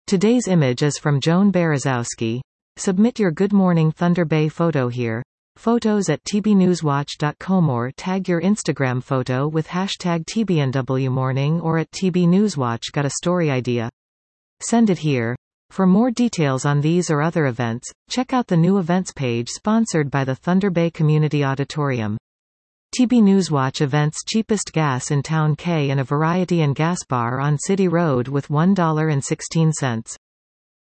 Today's image is from Joan Berezowski. Submit your Good Morning Thunder Bay photo here. Photos at tbnewswatch.com or tag your Instagram photo with hashtag TBNWMorning or at TBNewsWatch. Got a story idea? Send it here. For more details on these or other events, check out the new events page sponsored by the Thunder Bay Community Auditorium. TB Newswatch events cheapest gas in Town K and a variety and gas bar on City Road with $1.16.